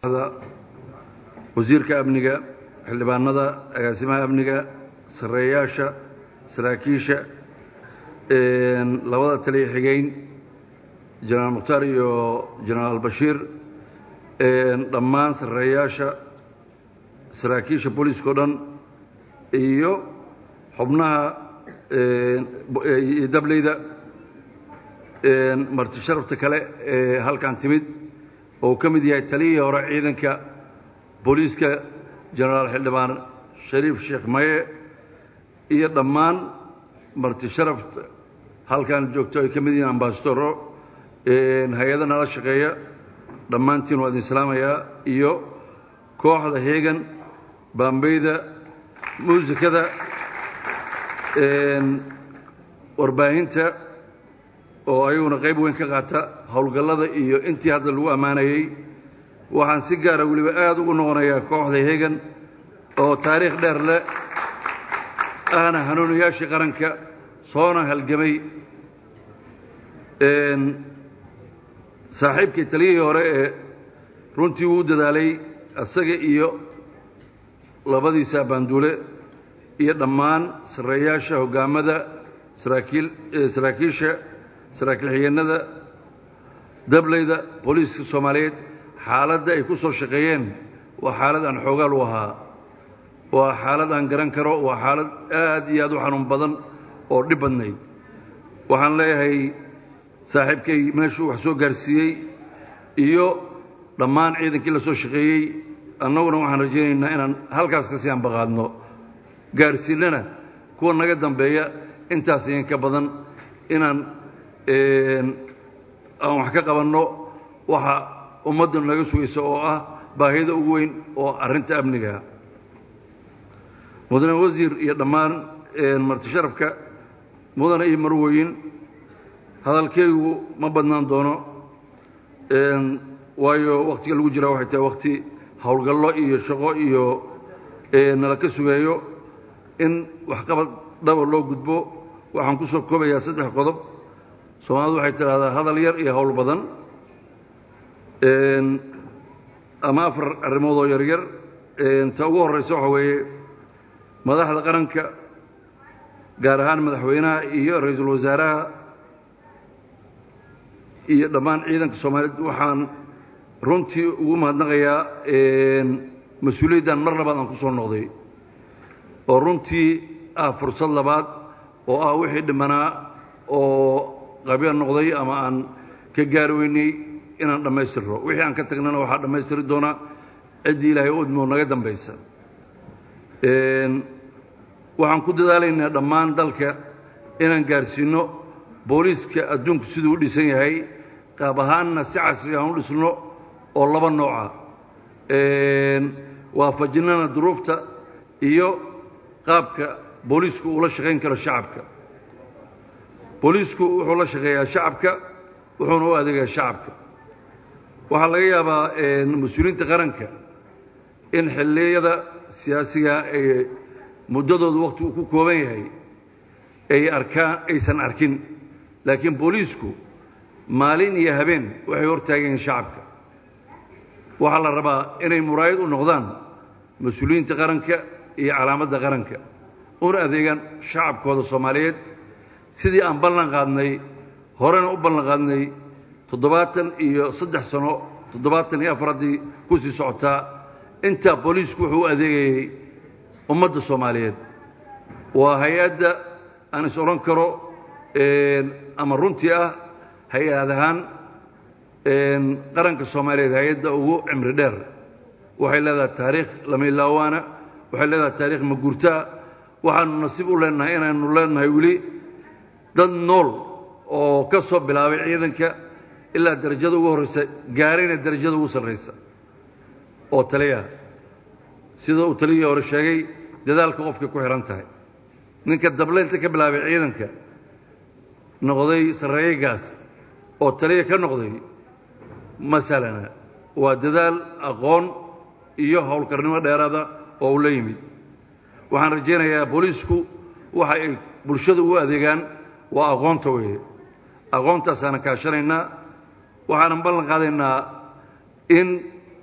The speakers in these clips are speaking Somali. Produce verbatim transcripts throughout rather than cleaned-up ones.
هذا وزيرك أمنية حلبان هذا أقاسمها أمنية سرياشة سراكيشة لوضع تلي حجين جنرال مختاري وجنرال بشير ضمان سرياشة سراكيشة بوليس كودن إيو حبناها دبليدا مرت شرفت كله هل كان تمد أو كم دي تلي ورا عيدنك بوليسك جنرال حلبان شريف الشيخ ماي إيه ضمان مرت شرفت هل كان جوكتوي كم دي أمباستورو هيدا نلا شقية ضمان تين وادي السلام يا إيو كوح هذا هيجن بامبيدا موزة كذا warbaahinta oo ayuuna qayb weyn ka qaata hawlgallada iyo intii hadda lagu amaanayay waxaan si gaar ah waliba aad ugu noqonayaa kooxda heegan oo taariikh dheer leh ahna hanuuniyaashii qaranka soona halgamay saaxiibkii taliyihii hore ee runtii uu dadaalay asaga iyo labadiisa banduule iyo dhammaan sareeyaasha hogaamada saraakiil saraakiisha saraakiil xigeenada dableyda booliiska Soomaaliyeed xaaladda ay ku soo shaqeeyeen waa xaalad aan xoogaal u ahaa waa xaalad aan garan karo waa xaalad aad iyo aad u xanuun badan oo dhib badnayd waxaan leeyahay saaxiibkay meeshuu wax soo gaarsiiyey iyo dhammaan ciidankii la soo shaqeeyey annaguna waxaan rajaynaynaa inaan halkaas ka sii ambaqaadno gaarsiinana kuwa naga dambeeya intaas in ka badan inaan een aan wax ka qabanno waxa ummaddu naga sugayso oo ah baahida ugu weyn oo arinta amniga mudane wasiir iyo dhammaan een marti sharafka mudane iyo marwooyin hadalkeeyu ma badnaan doono een waayo waqtiga lagu jira waxay tahay waqti hawlgallo iyo shaqo iyo een la ka sugayo in wax qabad dhabo loo gudbo waxaan ku soo koobayaa saddex qodob Soomaalidu waxay tiraahdaa hadal yar iyo hawl badan een ama afar arrimood oo yar yar een ta ugu horeyso waxa weeye madaxda qaranka gaar ahaan madaxweynaha iyo ra'iisul wasaaraha iyo dhammaan ciidanka Soomaaliyeed waxaan runtii ugu mahadnaqayaa een mas'uuliyaddan mar labaad aan ku soo noqday oo runtii ah fursad labaad oo ah wixii dhimanaa oo qabiil noqday ama aan ka gaar weynay inaan dhameystiro wixii aan ka tagnana waxa dhameystiri doona cidii Ilaahay u idmo naga dambaysa een waxaan ku dadaalaynaa dhammaan dalka inaan gaarsiino booliiska adduunku siduu u dhisan yahay qaab ahaanna si casri ah u dhisno oo laba nooc ah een waafajinana duruufta iyo qaabka booliisku uu la shaqeyn karo shacabka booliisku wuxuu la shaqeeyaa shacabka wuxuuna u adeegaa shacabka waxa laga yaabaa in mas'uuliyiinta qaranka in xilliyada siyaasiga ay muddadoodu waqti ku kooban yahay ay arkaan aysan arkin laakiin booliisku maalin iyo habeen waxay hortaageen shacabka waxa la rabaa inay muraayad u noqdaan mas'uuliyiinta qaranka iyo calaamadda qaranka una adeegan shacabkooda Soomaaliyeed sidii aan ballan qaadnay horena u ballan qaadnay toddobaatan iyo saddex sano toddobaatan iyo afar hadii ku sii socotaa inta booliisku wuxuu adeegayay ummadda Soomaaliyeed waa hay'adda aan is oran karo een ama runtii ah hay'adahan een qaranka Soomaaliyeed hay'adda ugu cimri dheer waxay leedahay taariikh lama ilaawana waxay leedahay taariikh ma guurtaa waxaan nasiib u leenahay inaanu leenahay wali dad nool oo ka soo bilaabay ciidanka ilaa darajada ugu horeysa gaarayna darajada ugu sareysa oo taliya sida uu taliya hore sheegay dadaalka qofka ku xiran tahay ninka dableynta ka bilaabay ciidanka noqday sareeygaas oo taliya ka noqday masalana waa dadaal aqoon iyo hawlkarnimo dheeraada oo uu la yimid waxaan rajaynayaa booliisku waxa ay bulshada u adeegaan waa aqoonta weeye aqoontaas aan ka shaqeynaa waxaan ballan qaadaynaa in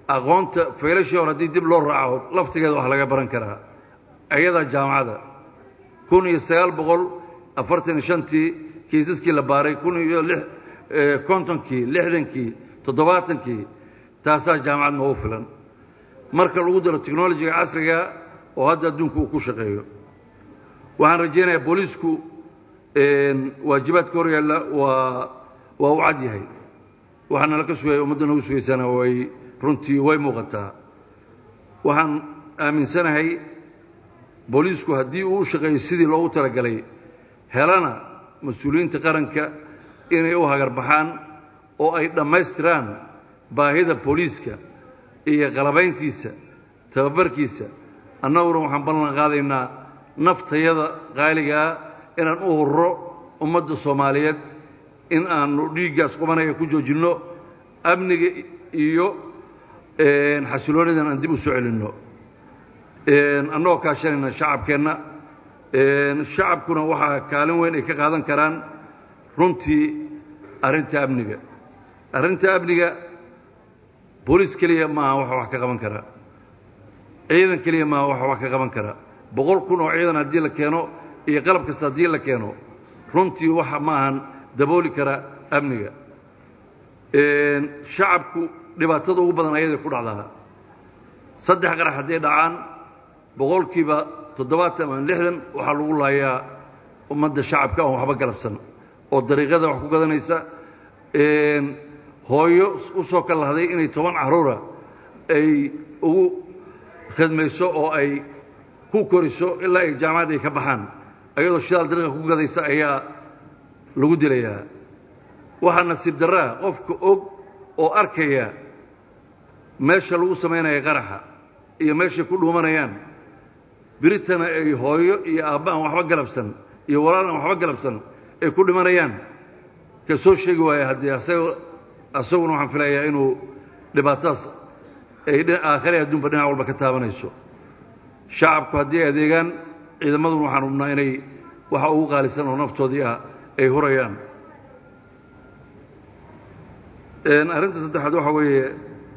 aqoonta faylasha hor haddii dib loo raaco laftigeeda wax laga baran karaa ayada jaamacada kun iyo sagaal boqol afartan iyo shantii kiisaskii la baaray kun iyo kontonkii lixdankii toddobaatankii taasaa jaamacad noogu filan marka lagu daro technologyga casriga oo hadda adduunku uu ku shaqeeyo waxaan rajaynayaa booliisku waajibaadka hor yaalla waa waa u cad yahay waxaana la ka sugaya ummadda nagu sugaysana way runtii way muuqataa waxaan aaminsanahay booliisku haddii uu u shaqeeyo sidii loogu talagalay helana mas-uuliyiinta qaranka inay u hagarbaxaan oo ay dhammaystiraan baahida booliiska iyo qalabayntiisa tababarkiisa annaguna waxaan ballan qaadaynaa naftayada qaaligaa inaan u horro ummadda soomaaliyeed in aanu dhiiggaas qubanaya ku joojinno amniga iyo xasiloonidan aan dib u soo celinno annagoo kaashanayna shacabkeenna shacabkuna waxaa kaalin weyn ay ka qaadan karaan runtii arrinta amniga arrinta amniga booliis keliya maaha waxa wax ka qaban karaa ciidan keliya maaha waxa wax ka qaban karaa boqol kun oo ciidan haddii la keeno iyo qalab kasta haddii la keeno runtii waxa maahan dabooli kara amniga shacabku dhibaatada ugu badan ayaday ku dhacdaa saddex qarax hadday dhacaan boqolkiiba toddobaatan ama lixdan waxaa lagu laayaa ummadda shacabka oon waxba galabsan oo dariiqada wax ku gadanaysa hooyo u soo ka lahday inay toban carruura ay ugu khidmayso oo ay ku koriso ilaa ay jaamacad ay ka baxaan ayadoo shidaal dariiqa ku gadaysa ayaa lagu dilayaa waxaa nasiib darraa qofka og oo arkaya meesha lagu samaynaya qaraxa iyo meeshay ku dhuumanayaan biritana ay hooyo iyo aabba aan waxba galabsan iyo walaal aan waxba galabsan ay ku dhimanayaan ka soo sheegi waaya haddii asaga asaguna waxaan filayaa inuu dhibaatadaas ay aakhire adduunba dhinac walba ka taabanayso shacabku haddii ay adeegaan ciidamaduna waxaan hubnaa inay waxa ugu qaalisan oo naftoodii ah ay hurayaan arrinta saddexaad waxa weeye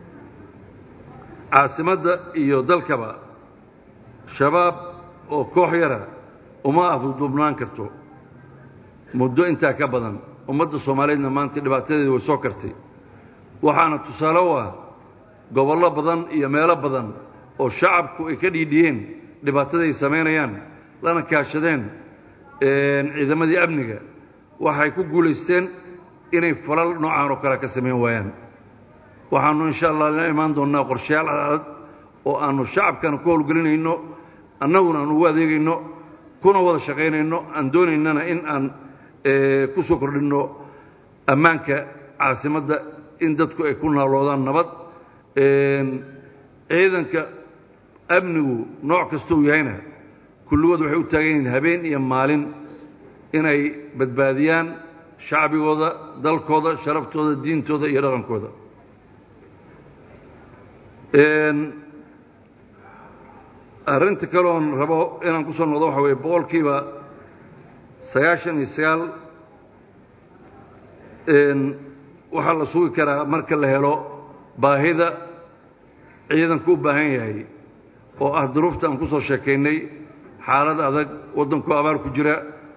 caasimadda iyo dalkaba shabaab oo koox yara uma afduubnaan karto muddo intaa ka badan ummadda soomaaliyeedna maanta dhibaatadeedii way soo kartay waxaana tusaale u ah gobollo badan iyo meelo badan oo shacabku ay ka dhiidhiyeen dhibaatada ay samaynayaan lana kaashadeen ciidamadii amniga waxay ku guulaysteen inay falal noocaan oo kale ka samayn waayaan waxaannu insha allah la imaan doonnaa qorshayaal cadaalad oo aannu shacabkana ku howlgelinayno annaguna aan ugu adeegayno kuna wada shaqaynayno aan doonaynana in aan ku soo kordhinno ammaanka caasimadda in dadku ay ku naaloodaan nabad ciidanka amnigu nooc kastuu yahayna kulligood waxay u taagan yihiin habeen iyo maalin inay badbaadiyaan shacbigooda dalkooda sharaftooda diintooda iyo dhaqankooda arrinta kale oon rabo inaan ku soo noqdo waxa weeye boqolkiiba sagaashan iyo sagaal waxaa la sugi karaa marka la helo baahida ciidanku u baahan yahay oo ah duruufta aan ku soo sheekaynay xaalad adag waddanku abaar ku jira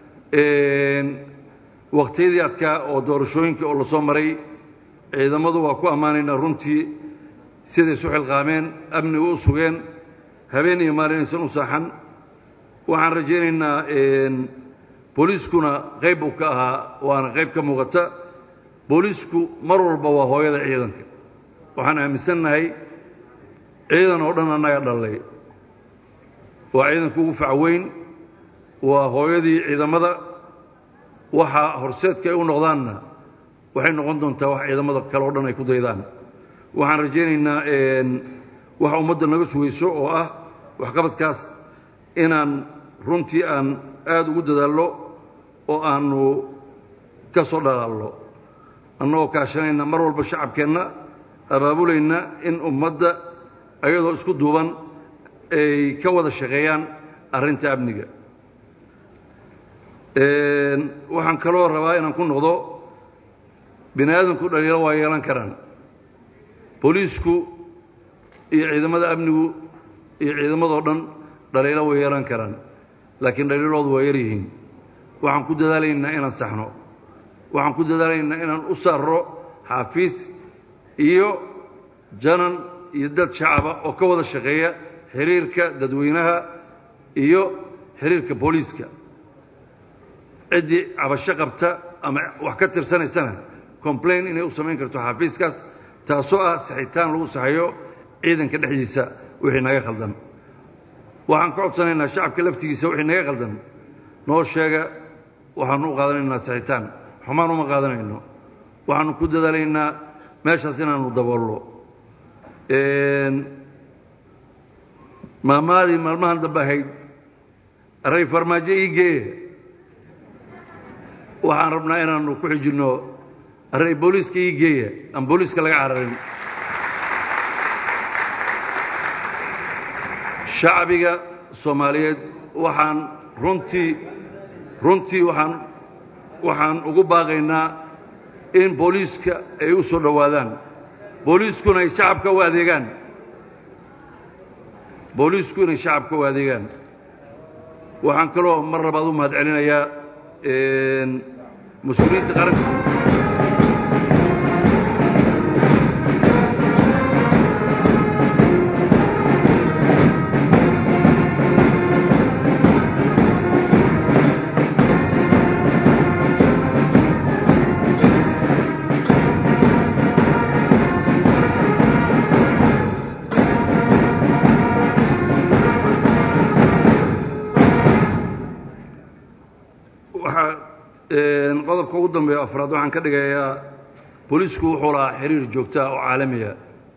waqtiyadii adkaa oo doorashooyinka oo la soo maray ciidamadu waa ku ammaanaynaa runtii siday isu xilqaameen amnigu u sugeen habeen iyo maalin aysan u saaxan waxaan rajaynaynaa booliiskuna qayb buu ka ahaa waana qayb ka muuqata booliisku mar walba waa hooyada ciidanka waxaan aaminsannahay ciidan oo dhan annaga dhallay waa ciidanku ugu fac weyn waa hooyadii ciidamada waxa horseedka ay u noqdaanna waxay noqon doontaa wax ciidamada kale oo dhan ay ku daydaan waxaan rajaynaynaa waxa ummadda naga sugayso oo ah waxqabadkaas inaan runtii aan aad ugu dadaallo oo aannu ka soo dhalaalno annagoo kaashanayna mar walba shacabkeenna abaabulayna in ummadda ayadoo isku duuban ay ka wada shaqeeyaan arrinta amniga waxaan kaloo rabaa inaan ku noqdo bini aadamku dhaliilo waa yeelan karaan booliisku iyo ciidamada amnigu iyo ciidamadoo dhan dhaliilo way yeelan karaan laakiin dhaliiloodu waa yar yihiin waxaan ku dadaalaynaa inaan saxno waxaan ku dadaalaynaa inaan u saarro xaafiis iyo janan iyo dad shacaba oo ka wada shaqeeya xiriirka dadweynaha iyo xiriirka booliiska ciddii cabasho qabta ama wax ka tirsanaysana complain inay u samayn karto xafiiskaas taasoo ah saxitaan lagu saxayo ciidanka dhexdiisa wixii naga khaldan waxaan ka codsanaynaa shacabka laftigiisa wixii naga khaldan noo sheega waxaanu u qaadanaynaa saxitaan xumaan uma qaadanayno waxaanu ku dadaalaynaa meeshaas inaanu daboolno maamaadii maalmahan dambe ahayd array farmaajo ii geeye waxaan rabnaa inaanu ku xijinno array booliiska ii geeya aan booliiska laga cararin shacbiga soomaaliyeed waxaan runtii runtii waxaan waxaan ugu baaqaynaa in booliiska ay u soo dhowaadaan booliiskuna ay shacabka u adeegaan booliisku inay shacabka u adeegaan waxaan kaloo mar labaad u mahad celinayaa mas-uuliyiinta qaranka qodobka ugu dambeeya afraad waxaan ka dhigayaa booliisku wuxuu lahaa xiriir joogto ah oo caalamiya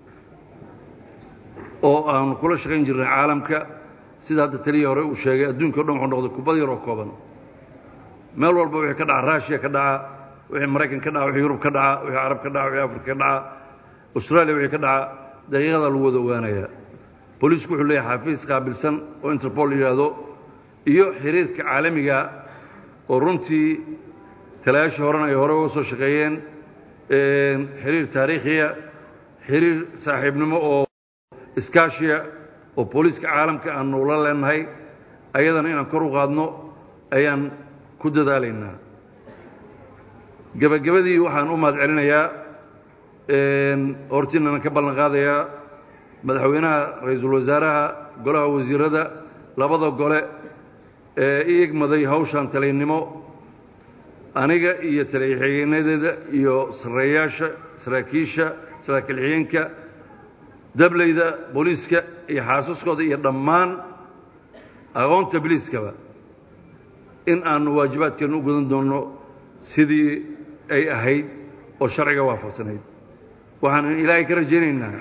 oo aanu kula shaqayn jirnay caalamka sida hadda taliyii hore uu sheegay adduunka o dhan wuxuu noqday kubad yar oo kooban meel walba wixii ka dhaca raashiya ka dhaca wixii maraykan ka dhaca wixii yurub ka dhaca wixii carab ka dhaca wixii afrika ka dhaca austraaliya wixii ka dhaca daqiiqada lagu wada ogaanayaa booliisku wuxuu leeyahay xafiis qaabilsan oo interpol la yidhaahdo iyo xiriirka caalamiga oo runtii talayaashii horena ay hore uga soo shaqeeyeen xiriir taariikhiya xiriir saaxiibnimo oo iskaashiya oo booliiska caalamka aanu la leenahay ayadana inaan kor u qaadno ayaan ku dadaalaynaa gebagabadii waxaan u mahad celinayaa hortiinana ka ballan qaadayaa madaxweynaha ra-iisul wasaaraha golaha wasiirada labada gole ee i egmaday hawshan taliynimo aniga iyo taliya-xigeenadeeda iyo sarreeyaasha saraakiisha saraakiil xigeenka dableyda booliiska iyo xaasaskooda iyo dhammaan aqoonta biliiskaba in aanu waajibaadkeennu u gudan doonno sidii ay ahayd oo sharciga waafaqsanayd waxaan ilaahay ka rajaynaynaa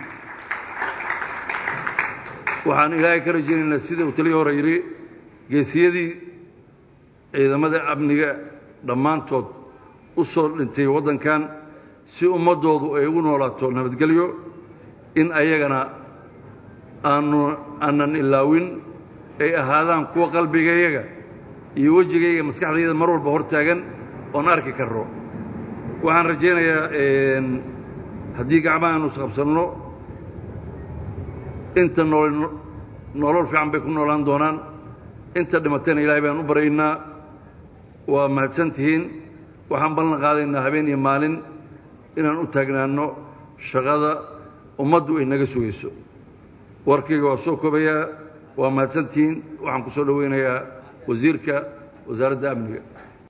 waxaan ilaahay ka rajaynaynaa sida uu taliya hore yidhi geesiyadii ciidamada amniga dhammaantood u soo dhintay waddankan si ummaddoodu ay ugu noolaato nabadgelyo in ayagana aanu aanan ilaawin ay ahaadaan kuwa qalbigayaga iyo wejigayga maskaxdayda mar walba hor taagan oon arki karro waxaan rajaynayaa haddii gacmahaanu isqabsanno inta nool nolol fiican bay ku noolaan doonaan inta dhimatayna ilaahay baan u baryaynaa waa mahadsan tihiin waxaan ballan qaadaynaa habeen iyo maalin inaan u taagnaanno shaqada ummaddu ay naga sugayso warkayga waa soo koobayaa waa mahadsan tihiin waxaan ku soo dhowaynayaa wasiirka wasaaradda amniga